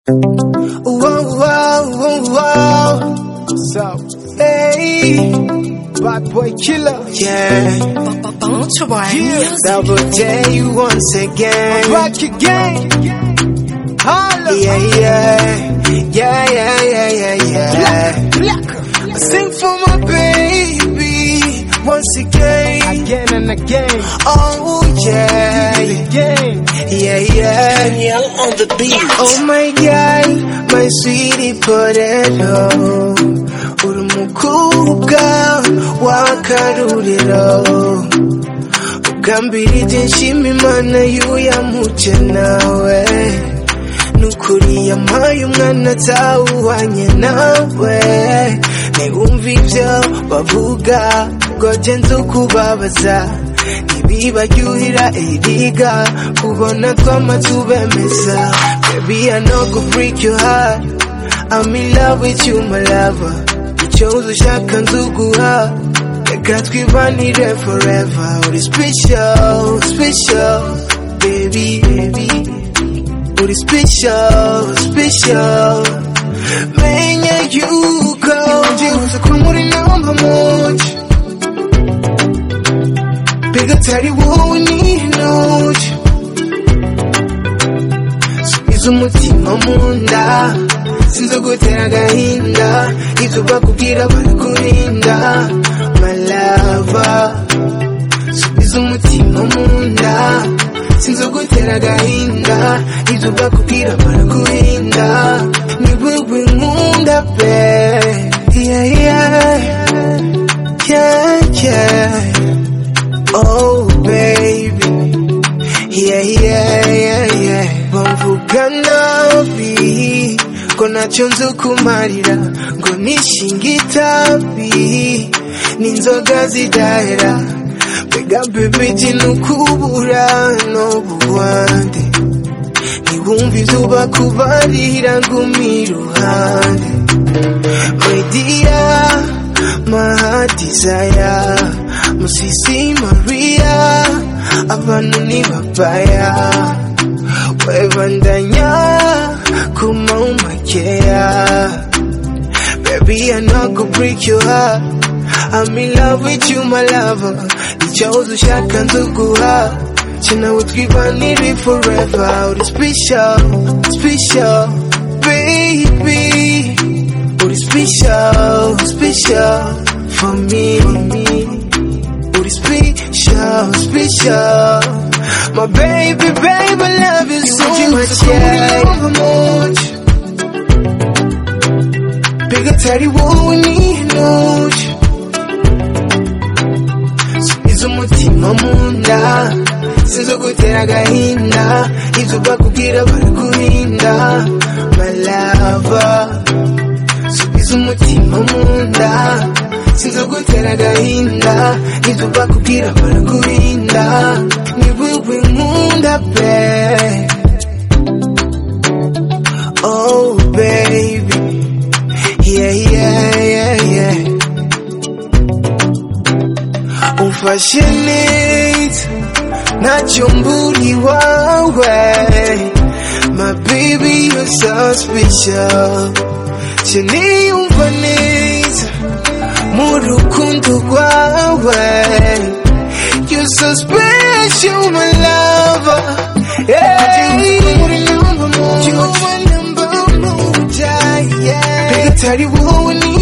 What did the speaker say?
So, hey, bad boy killer. Yeah, Double J you once again. I'm back again. Holla. Yeah. I sing for my baby once again and again. Oh yeah. Daniel on the beat. Oh my God, my sweetie potato, uri umukobwa w'akaruriro, ugambirije nshima Imana yuyamuce nawe, nukuri yampaye umwana atawuhwanye nawe, ntiwumva ibyo bavuga ngo je nzukubabaza, ntibibaryohera iriga kubona twamatubemeza. Baby, I know go break your heart, I'm in love with you my lover, icyo ushaka nzuguha, reka twibanire forever. Uri special, baby, uri special, menya yuko ndibuze ko muri number moja, bega tari wowe n'intoki, subiza umutima mu nda, sinzogutera agahinda, ibyo bakubwira barakurinda, my lover, subiza umutima mu nda, sinzogutera agahinda, ibyo bakubwira barakurinda, ni wewe nkunda pe, yeah. Oh baby, yeah. Bamvuga nabi ko ntacyo nzukumarira, ngo nishinge itabi n'inzoga zidahera, mbega baby tinukubura n'ubuwande, ntiwumva ibyo bakubarira ngumi iruhande. My dear, my heart desire, Musisi Maria, abantu ni babaya, webandanya kumaumakea. Baby, I know go break your heart, I'm in love with you my lover, icyo ushaka nzuguha, nawe twibanire forever. Uri special, baby, uri special for me. Uri special, my baby, I love you so much, bega tari wowe n'intoki, subiza umutima mu nda, sinzogutera agahinda, ibyo bakubwira barakurinda, my lover, subiza umutima mu nda, sinzogutera agahinda, ibyo bakubwira barakurinda, ni wewe nkunda pe. Oh baby, yeah. Umfashe neza ntacyo mburi wawe, my baby you're so special, siniyumva neza mu rukundo rwawe, you're so special my lover, bega tari wowe